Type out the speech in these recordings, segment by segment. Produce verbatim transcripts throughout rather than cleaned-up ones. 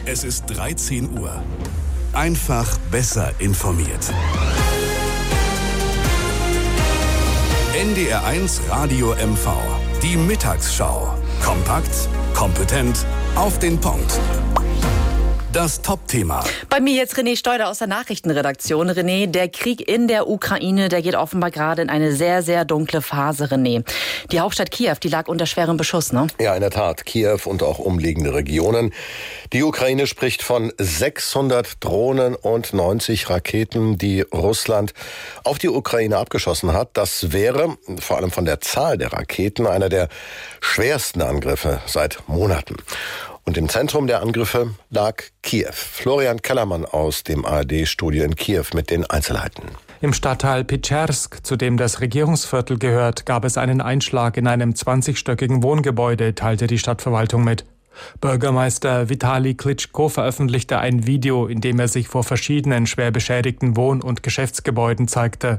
Es ist dreizehn Uhr. Einfach besser informiert. N D R eins Radio M V. Die Mittagsschau. Kompakt, kompetent, auf den Punkt. Das Top-Thema. Bei mir jetzt René Steuder aus der Nachrichtenredaktion. René, der Krieg in der Ukraine, der geht offenbar gerade in eine sehr, sehr dunkle Phase, René. Die Hauptstadt Kiew, die lag unter schwerem Beschuss, ne? Ja, in der Tat. Kiew und auch umliegende Regionen. Die Ukraine spricht von sechshundert Drohnen und neunzig Raketen, die Russland auf die Ukraine abgeschossen hat. Das wäre, vor allem von der Zahl der Raketen, einer der schwersten Angriffe seit Monaten. Und im Zentrum der Angriffe lag Kiew. Florian Kellermann aus dem A R D-Studio in Kiew mit den Einzelheiten. Im Stadtteil Petschersk, zu dem das Regierungsviertel gehört, gab es einen Einschlag in einem zwanzigstöckigen Wohngebäude, teilte die Stadtverwaltung mit. Bürgermeister Vitali Klitschko veröffentlichte ein Video, in dem er sich vor verschiedenen schwer beschädigten Wohn- und Geschäftsgebäuden zeigte.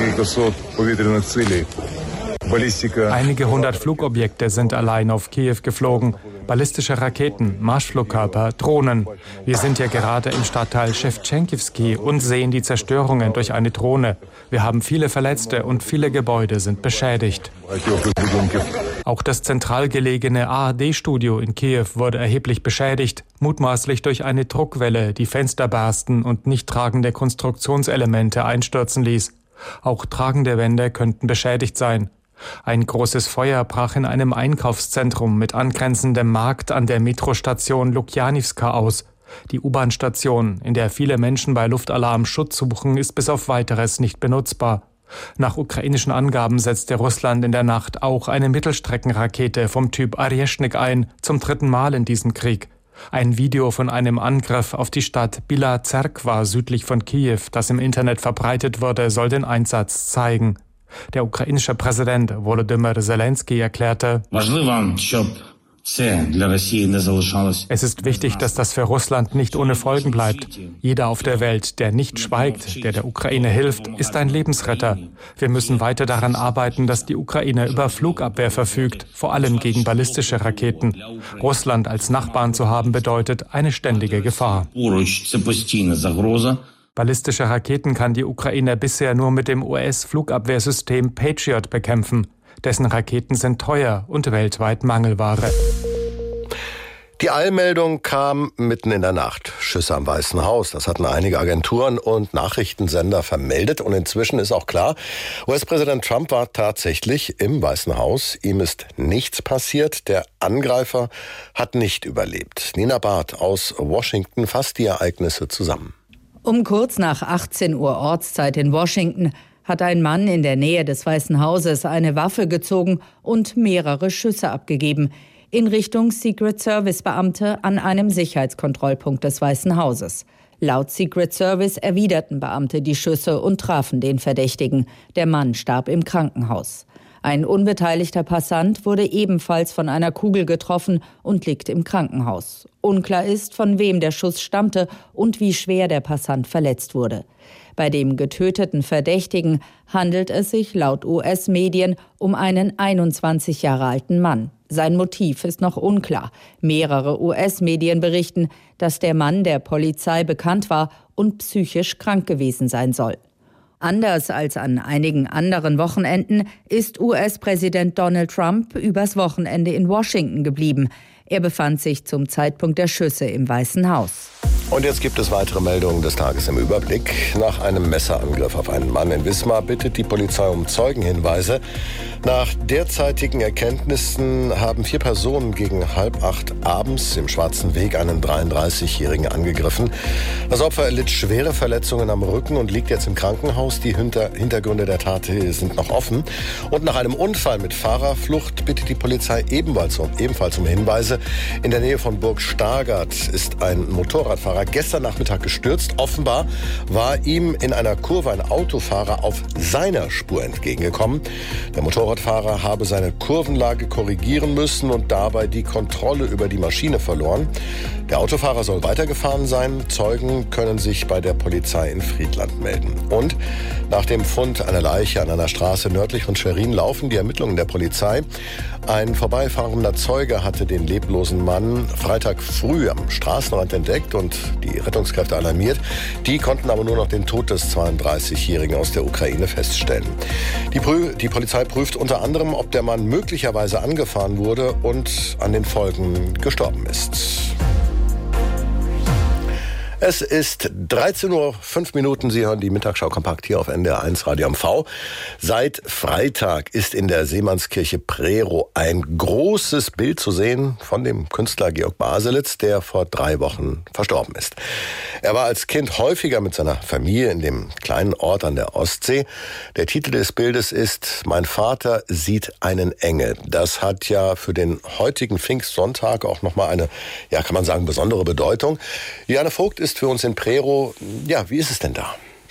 Einige hundert Flugobjekte sind allein auf Kiew geflogen. Ballistische Raketen, Marschflugkörper, Drohnen. Wir sind ja gerade im Stadtteil Schewtschenkivsky und sehen die Zerstörungen durch eine Drohne. Wir haben viele Verletzte und viele Gebäude sind beschädigt. Auch das zentral gelegene A R D-Studio in Kiew wurde erheblich beschädigt, mutmaßlich durch eine Druckwelle, die Fenster bersten und nicht tragende Konstruktionselemente einstürzen ließ. Auch tragende Wände könnten beschädigt sein. Ein großes Feuer brach in einem Einkaufszentrum mit angrenzendem Markt an der Metrostation Lukjanivska aus. Die U-Bahn-Station, in der viele Menschen bei Luftalarm Schutz suchen, ist bis auf Weiteres nicht benutzbar. Nach ukrainischen Angaben setzte Russland in der Nacht auch eine Mittelstreckenrakete vom Typ Areshnik ein, zum dritten Mal in diesem Krieg. Ein Video von einem Angriff auf die Stadt Bila Zerkwa südlich von Kiew, das im Internet verbreitet wurde, soll den Einsatz zeigen. Der ukrainische Präsident Volodymyr Zelensky erklärte: Es ist wichtig, dass das für Russland nicht ohne Folgen bleibt. Jeder auf der Welt, der nicht schweigt, der der Ukraine hilft, ist ein Lebensretter. Wir müssen weiter daran arbeiten, dass die Ukraine über Flugabwehr verfügt, vor allem gegen ballistische Raketen. Russland als Nachbarn zu haben bedeutet eine ständige Gefahr. Ballistische Raketen kann die Ukraine bisher nur mit dem U S-Flugabwehrsystem Patriot bekämpfen. Dessen Raketen sind teuer und weltweit Mangelware. Die Eilmeldung kam mitten in der Nacht. Schüsse am Weißen Haus. Das hatten einige Agenturen und Nachrichtensender vermeldet. Und inzwischen ist auch klar, U S-Präsident Trump war tatsächlich im Weißen Haus. Ihm ist nichts passiert. Der Angreifer hat nicht überlebt. Nina Barth aus Washington fasst die Ereignisse zusammen. Um kurz nach achtzehn Uhr Ortszeit in Washington hat ein Mann in der Nähe des Weißen Hauses eine Waffe gezogen und mehrere Schüsse abgegeben in Richtung Secret Service Beamte an einem Sicherheitskontrollpunkt des Weißen Hauses. Laut Secret Service erwiderten Beamte die Schüsse und trafen den Verdächtigen. Der Mann starb im Krankenhaus. Ein unbeteiligter Passant wurde ebenfalls von einer Kugel getroffen und liegt im Krankenhaus. Unklar ist, von wem der Schuss stammte und wie schwer der Passant verletzt wurde. Bei dem getöteten Verdächtigen handelt es sich laut U S-Medien um einen einundzwanzig Jahre alten Mann. Sein Motiv ist noch unklar. Mehrere U S-Medien berichten, dass der Mann der Polizei bekannt war und psychisch krank gewesen sein soll. Anders als an einigen anderen Wochenenden ist U S-Präsident Donald Trump übers Wochenende in Washington geblieben. Er befand sich zum Zeitpunkt der Schüsse im Weißen Haus. Und jetzt gibt es weitere Meldungen des Tages im Überblick. Nach einem Messerangriff auf einen Mann in Wismar bittet die Polizei um Zeugenhinweise. Nach derzeitigen Erkenntnissen haben vier Personen gegen halb acht abends im Schwarzen Weg einen dreiunddreißigjährigen angegriffen. Das Opfer erlitt schwere Verletzungen am Rücken und liegt jetzt im Krankenhaus. Die Hinter- Hintergründe der Tat sind noch offen. Und nach einem Unfall mit Fahrerflucht bittet die Polizei ebenfalls um, ebenfalls um Hinweise. In der Nähe von Burg Stargard ist ein Motorradfahrer Autofahrer gestern Nachmittag gestürzt. Offenbar war ihm in einer Kurve ein Autofahrer auf seiner Spur entgegengekommen. Der Motorradfahrer habe seine Kurvenlage korrigieren müssen und dabei die Kontrolle über die Maschine verloren. Der Autofahrer soll weitergefahren sein. Zeugen können sich bei der Polizei in Friedland melden. Und nach dem Fund einer Leiche an einer Straße nördlich von Schwerin laufen die Ermittlungen der Polizei. Ein vorbeifahrender Zeuge hatte den leblosen Mann Freitag früh am Straßenrand entdeckt und die Rettungskräfte alarmiert. Die konnten aber nur noch den Tod des zweiunddreißigjährigen aus der Ukraine feststellen. Die, Prü- die Polizei prüft unter anderem, ob der Mann möglicherweise angefahren wurde und an den Folgen gestorben ist. Es ist dreizehn Uhr fünf Minuten. Sie hören die Mittagsschau kompakt hier auf N D R eins Radio M V. Seit Freitag ist in der Seemannskirche Prerow ein großes Bild zu sehen von dem Künstler Georg Baselitz, der vor drei Wochen verstorben ist. Er war als Kind häufiger mit seiner Familie in dem kleinen Ort an der Ostsee. Der Titel des Bildes ist »Mein Vater sieht einen Engel«. Das hat ja für den heutigen Pfingstsonntag auch nochmal eine, ja, kann man sagen, besondere Bedeutung. Juliane Vogt ist für uns in Prerow. Ja, wie ist es denn da?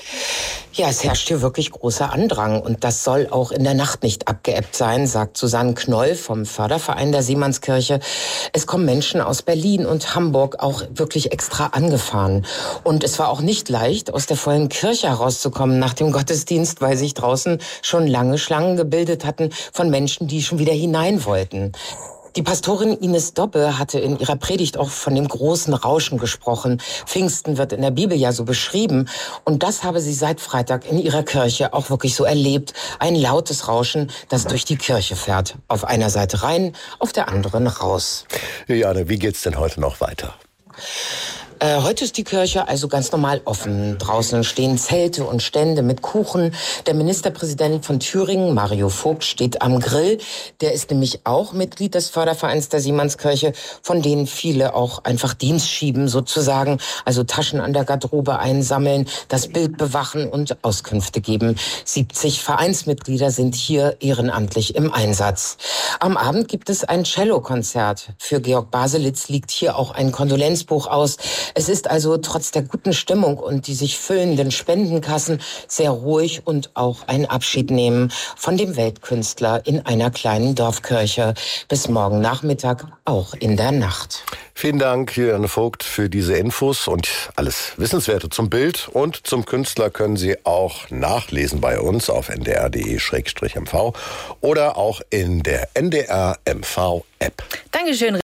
Ja, es herrscht hier wirklich großer Andrang und das soll auch in der Nacht nicht abgeebbt sein, sagt Susanne Knoll vom Förderverein der Seemannskirche. Es kommen Menschen aus Berlin und Hamburg auch wirklich extra angefahren. Und es war auch nicht leicht, aus der vollen Kirche herauszukommen nach dem Gottesdienst, weil sich draußen schon lange Schlangen gebildet hatten von Menschen, die schon wieder hinein wollten. Die Pastorin Ines Dobbe hatte in ihrer Predigt auch von dem großen Rauschen gesprochen. Pfingsten wird in der Bibel ja so beschrieben. Und das habe sie seit Freitag in ihrer Kirche auch wirklich so erlebt. Ein lautes Rauschen, das durch die Kirche fährt. Auf einer Seite rein, auf der anderen raus. Juliane, wie geht's denn heute noch weiter? Äh, heute ist die Kirche also ganz normal offen. Draußen stehen Zelte und Stände mit Kuchen. Der Ministerpräsident von Thüringen, Mario Vogt, steht am Grill. Der ist nämlich auch Mitglied des Fördervereins der Seemannskirche, von denen viele auch einfach Dienst schieben sozusagen. Also Taschen an der Garderobe einsammeln, das Bild bewachen und Auskünfte geben. siebzig Vereinsmitglieder sind hier ehrenamtlich im Einsatz. Am Abend gibt es ein Cellokonzert. Für Georg Baselitz liegt hier auch ein Kondolenzbuch aus. Es ist also trotz der guten Stimmung und die sich füllenden Spendenkassen sehr ruhig und auch ein Abschied nehmen von dem Weltkünstler in einer kleinen Dorfkirche. Bis morgen Nachmittag, auch in der Nacht. Vielen Dank, Juliane Vogt, für diese Infos und alles Wissenswerte zum Bild und zum Künstler können Sie auch nachlesen bei uns auf n d r punkt d e slash m v oder auch in der N D R M V App. Dankeschön.